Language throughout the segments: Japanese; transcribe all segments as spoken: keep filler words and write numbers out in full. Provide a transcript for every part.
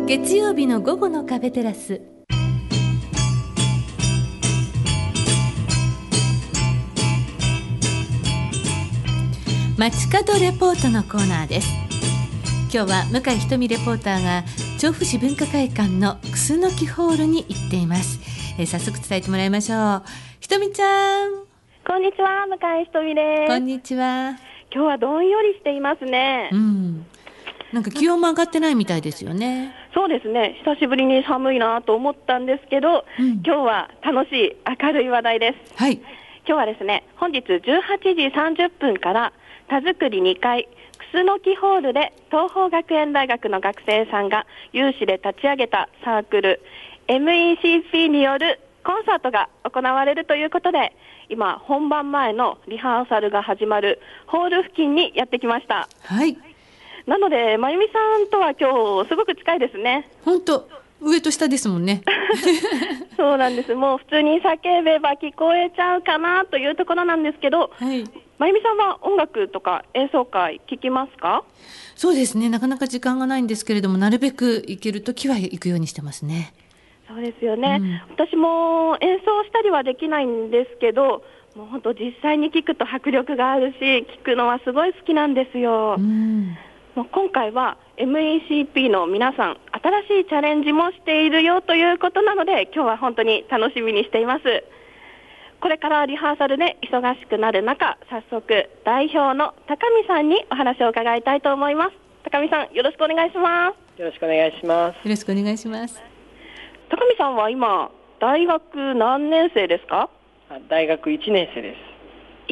月曜日の午後の壁テラス。街角レポートのコーナーです。今日は向井ひとみレポーターが調布市文化会館のクスノキホールに行っています。えー、早速伝えてもらいましょう。ひとみちゃん、 こんにちは、向井ひとみです。 こんにちは。 今日はどんよりしていますね。 うん、なんか気温も上がってないみたいですよね。 そうですね、久しぶりに寒いなと思ったんですけど、うん、今日は楽しい明るい話題です。 はい。 今日はですね、本日じゅうはちじさんじゅっぷんから田作りにかいクスノキホールで東邦学園大学の学生さんが有志で立ち上げたサークル エムイーシーピー によるコンサートが行われるということで、今本番前のリハーサルが始まるホール付近にやってきました。 はい。 なのでまゆみさんとは今日すごく近いですね。 本当、上と下ですもんね。 そうなんです。もう普通に叫べば聞こえちゃうかなというところなんですけど、はい、まゆみさんは音楽とか演奏会聞きますか？ そうですね、なかなか時間がないんですけれども、なるべく行けるときは行くようにしてますね。 そうですよね、うん、私も演奏したりはできないんですけど、もう本当実際に聞くと迫力があるし、聞くのはすごい好きなんですよ。うん、もう今回は エムイーシーピー の皆さん、新しいチャレンジもしているよということなので、今日は本当に楽しみにしています。これからリハーサルで忙しくなる中、早速代表の高見さんにお話を伺いたいと思います。高見さん、よろしくお願いします。 よろしくお願いします。 よろしくお願いします。 高見さんは今大学何年生ですか？ 大学いちねん生です。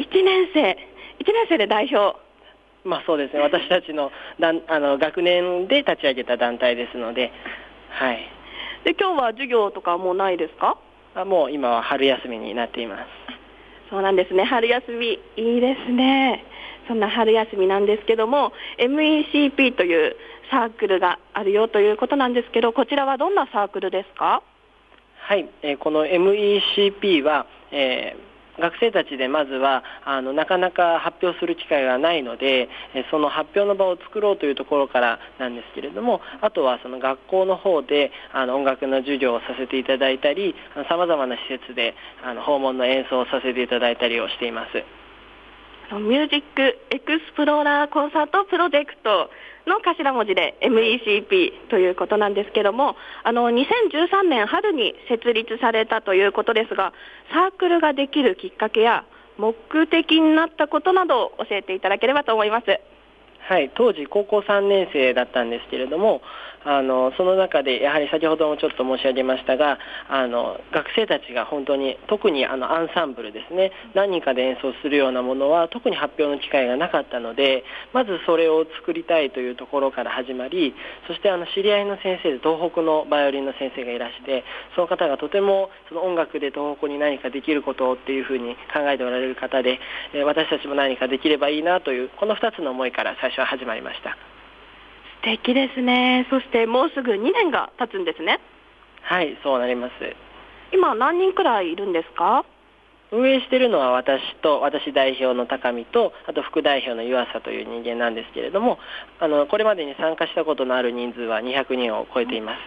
いちねん生、いちねん生で代表。 まあそうですね、私たちのだんあの学年で立ち上げた団体ですので、はい。 で今日は授業とかもうないですか？ あ、もう今は春休みになっています。 そうなんですね、春休みいいですね。そんな春休みなんですけども、 エムイーシーピー というサークルがあるよということなんですけど、こちらはどんなサークルですか？ はい、えー、この エムイーシーピー は、えー学生たちでまずはあのなかなか発表する機会がないので、その発表の場を作ろうというところからなんですけれども、あとはその学校の方であの音楽の授業をさせていただいたり、さまざまな施設であの訪問の演奏をさせていただいたりをしています。 ミュージックエクスプローラーコンサートプロジェクトの頭文字で エムイーシーピー ということなんですけども、あのにせんじゅうさんねん春に設立されたということですが、サークルができるきっかけや目的になったことなどを教えていただければと思います。 はい、当時高校さんねん生だったんですけれども、あのその中でやはり先ほどもちょっと申し上げましたが、あの学生たちが本当に特にあのアンサンブルですね、何人かで演奏するようなものは特に発表の機会がなかったので、まずそれを作りたいというところから始まり、そしてあの知り合いの先生で東北のバイオリンの先生がいらして、その方がとてもその音楽で東北に何かできることっていうふうに考えておられる方で、私たちも何かできればいいなというこのふたつの思いから最初は始まりました。 素敵ですね。そしてもうすぐにねんが経つんですね。 はい、そうなります。 今何人くらいいるんですか？ 運営しているのは私と、私代表の高見と、あと副代表の湯浅という人間なんですけれども、あのこれまでに参加したことのある人数はにひゃくにんを超えています。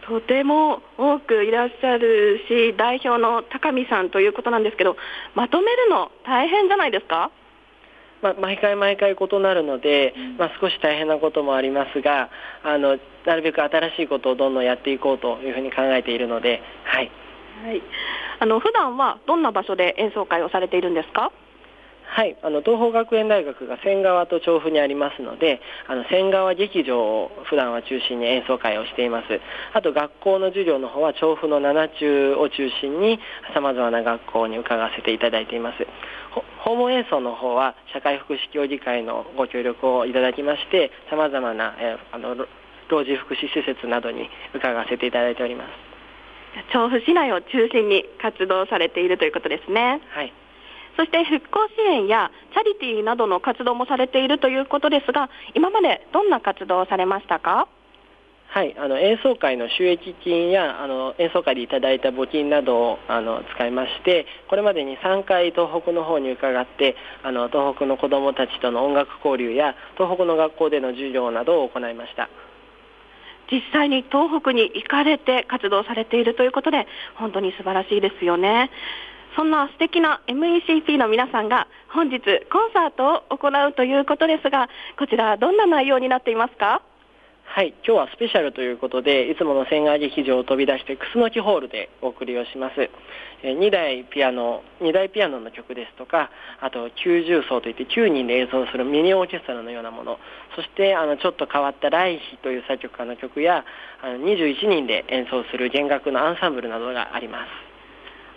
とても多くいらっしゃるし、代表の高見さんということなんですけど、まとめるの大変じゃないですか？ まあ、毎回毎回異なるので、まあ、少し大変なこともありますが、あのなるべく新しいことをどんどんやっていこうというふうに考えているので、はい、 はい、あの普段はどんな場所で演奏会をされているんですか？ はい、あの東邦学園大学が仙川と調布にありますので、あの仙川劇場を普段は中心に演奏会をしています。あと学校の授業の方は調布の七中を中心にさまざまな学校に伺わせていただいています。訪問演奏の方は社会福祉協議会のご協力をいただきまして、さまざまな、えー、あの老人福祉施設などに伺わせていただいております。 調布市内を中心に活動されているということですね。 はい。 そして復興支援やチャリティーなどの活動もされているということですが、今までどんな活動をされましたか？ はい、あの演奏会の収益金やあの演奏会でいただいた募金などをあの使いまして、これまでにさんかい東北の方に伺って、あの東北の子どもたちとの音楽交流や東北の学校での授業などを行いました。 実際に東北に行かれて活動されているということで、本当に素晴らしいですよね。そんな素敵な エムイーシーピー の皆さんが本日コンサートを行うということですが、こちらどんな内容になっていますか？ はい、今日はスペシャルということで、いつもの仙台劇場を飛び出して楠木ホールでお送りをします。えにだいピアノ、にだいピアノの曲ですとか、あときゅうじゅうそうといってきゅうにんで演奏するミニオーケストラのようなもの、そしてあのちょっと変わった来妃という作曲家の曲や、あのにじゅういちにんで演奏する弦楽のアンサンブルなどがあります。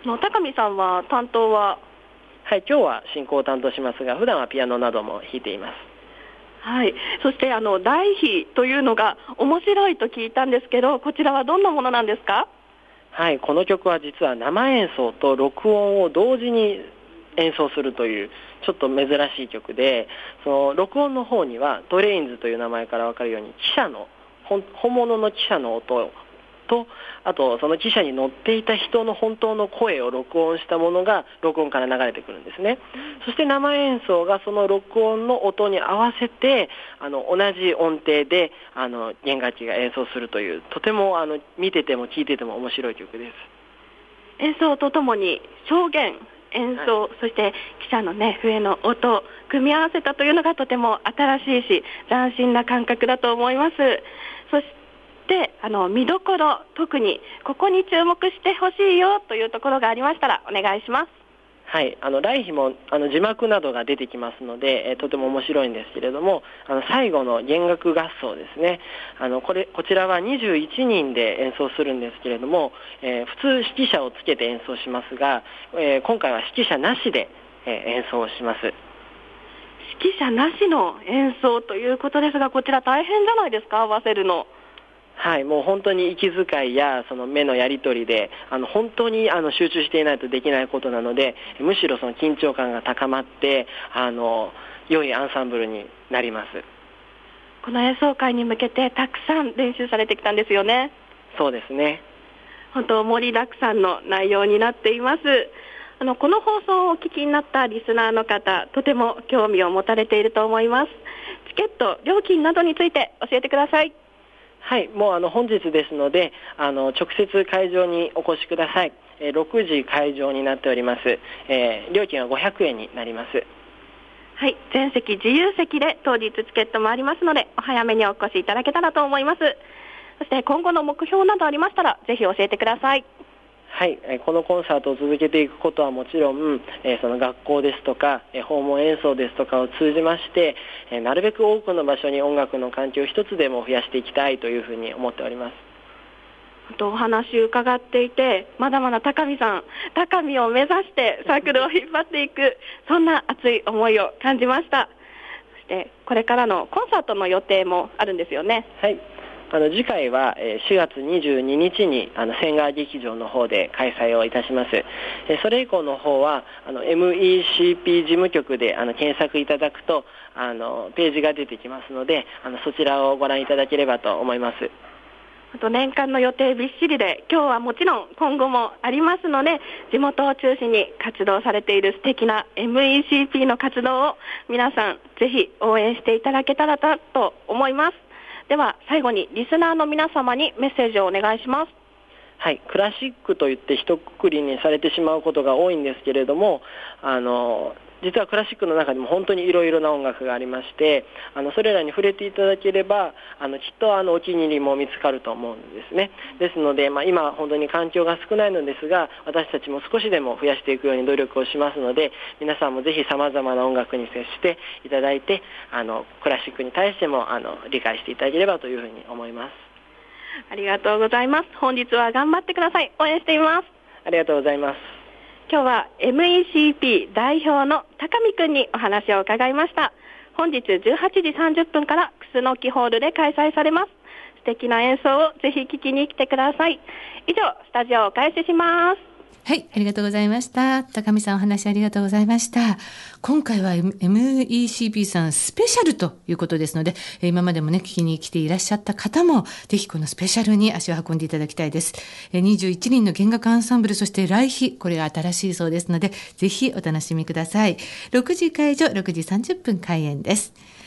の高見さんは担当は？ はい、今日は進行を担当しますが、普段はピアノなども弾いています。 はい、そしてあの来妃というのが面白いと聞いたんですけど、こちらはどんなものなんですか？ はい、この曲は実は生演奏と録音を同時に演奏するというちょっと珍しい曲で、その録音の方にはトレインズという名前から分かるように汽車の本物の汽車の音と、あとその汽車に乗っていた人の本当の声を録音したものが録音から流れてくるんですね。そして生演奏がその録音の音に合わせてあの同じ音程であの弦楽器が演奏するという、とてもあの見てても聴いてても面白い曲です。 演奏とともに証言演奏、はい、そして汽車の、ね、笛の音を組み合わせたというのがとても新しいし斬新な感覚だと思います。そしてであの見どころ、特にここに注目してほしいよというところがありましたらお願いします。 はい、あの来妃もあの字幕などが出てきますので、えー、とても面白いんですけれども、あの最後の弦楽合奏ですね、あのこれこちらはにじゅういちにんで演奏するんですけれども、えー、普通指揮者をつけて演奏しますが、えー、今回は指揮者なしで、えー、演奏します。 指揮者なしの演奏ということですが、こちら大変じゃないですか、合わせるの。 はい、もう本当に息遣いやその目のやり取りであの本当にあの集中していないとできないことなので、むしろその緊張感が高まってあの良いアンサンブルになります。 この演奏会に向けてたくさん練習されてきたんですよね。 そうですね、 本当盛りだくさんの内容になっています。あのこの放送をお聞きになったリスナーの方、とても興味を持たれていると思います。チケット料金などについて教えてください。 はい、もうあの本日ですのであの直接会場にお越しください。えー、ろくじ会場になっております。えー、料金はごひゃくえんになります。 はい、全席自由席で当日チケットもありますので、お早めにお越しいただけたらと思います。そして今後の目標などありましたらぜひ教えてください。 はい、このコンサートを続けていくことはもちろん、えー、その学校ですとか、えー、訪問演奏ですとかを通じまして、えー、なるべく多くの場所に音楽の環境を一つでも増やしていきたいというふうに思っております。 お話伺っていて、まだまだ高見さん、高見を目指してサークルを引っ張っていく、そんな熱い思いを感じました。そしてこれからのコンサートの予定もあるんですよね。 はい、あの次回はしがつにじゅうににちにあの仙川劇場の方で開催をいたします。それ以降の方はあの エムイーシーピー 事務局であの検索いただくとあのページが出てきますので、あのそちらをご覧いただければと思います。 あと年間の予定びっしりで、今日はもちろん今後もありますので、地元を中心に活動されている素敵な エムイーシーピー の活動を皆さんぜひ応援していただけたらと思います。では最後にリスナーの皆様にメッセージをお願いします。 はい、クラシックといって一括りにされてしまうことが多いんですけれども、あの実はクラシックの中でも本当にいろいろな音楽がありまして、あのそれらに触れていただければあのきっとあのお気に入りも見つかると思うんですね。ですので、まあ、今本当に環境が少ないのですが、私たちも少しでも増やしていくように努力をしますので、皆さんもぜひさまざまな音楽に接していただいて、あのクラシックに対してもあの理解していただければというふうに思います。 ありがとうございます。本日は頑張ってください。応援しています。 ありがとうございます。 今日は エムイーシーピー 代表の高見くんにお話を伺いました。本日じゅうはちじさんじゅっぷんから楠木ホールで開催されます。素敵な演奏をぜひ聴きに来てください。以上、スタジオをお返しします。 はい、ありがとうございました。高見さんお話ありがとうございました。今回は エムイーシーピー さんスペシャルということですので、今までもね、聞きに来ていらっしゃった方も、ぜひこのスペシャルに足を運んでいただきたいです。にじゅういちにんの弦楽アンサンブル、そして来妃、これが新しいそうですので、ぜひお楽しみください。ろくじ会場、ろくじさんじゅっぷん開演です。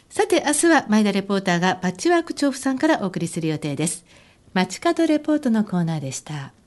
さて明日は前田レポーターがパッチワーク調布さんからお送りする予定です。街角レポートのコーナーでした。